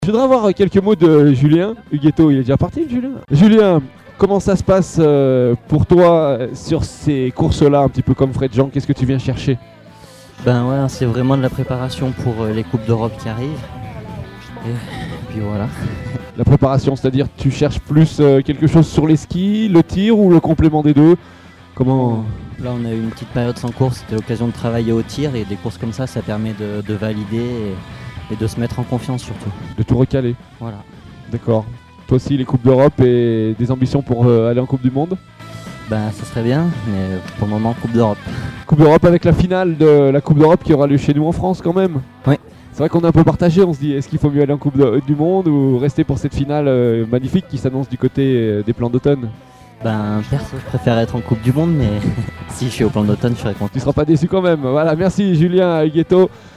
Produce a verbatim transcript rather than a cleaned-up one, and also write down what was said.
Je voudrais avoir quelques mots de Julien. Huguetto, il est déjà parti, Julien. Julien, comment ça se passe euh, pour toi sur ces courses-là, un petit peu comme Fred Jean? Qu'est-ce que tu viens chercher? Ben ouais, c'est vraiment de la préparation pour euh, les Coupes d'Europe qui arrivent. Et puis voilà. La préparation, c'est-à-dire tu cherches plus euh, quelque chose sur les skis, le tir ou le complément des deux? Comment... Là, on a eu une petite période sans course, c'était l'occasion de travailler au tir et des courses comme ça, ça permet de, de valider et, et de se mettre en confiance surtout. De tout recaler. Voilà. D'accord. Toi aussi, les Coupes d'Europe et des ambitions pour euh, aller en Coupe du Monde? Ben ça serait bien, mais pour le moment, Coupe d'Europe. Coupe d'Europe avec la finale de la Coupe d'Europe qui aura lieu chez nous en France quand même. Oui. C'est vrai qu'on est un peu partagé, on se dit est-ce qu'il faut mieux aller en Coupe de, du Monde ou rester pour cette finale euh, magnifique qui s'annonce du côté euh, des plans d'automne? Ben perso, je préfère être en Coupe du Monde, mais si je suis au plan d'automne, je serais content. Tu seras pas déçu quand même. Voilà, merci Julien Huguetto.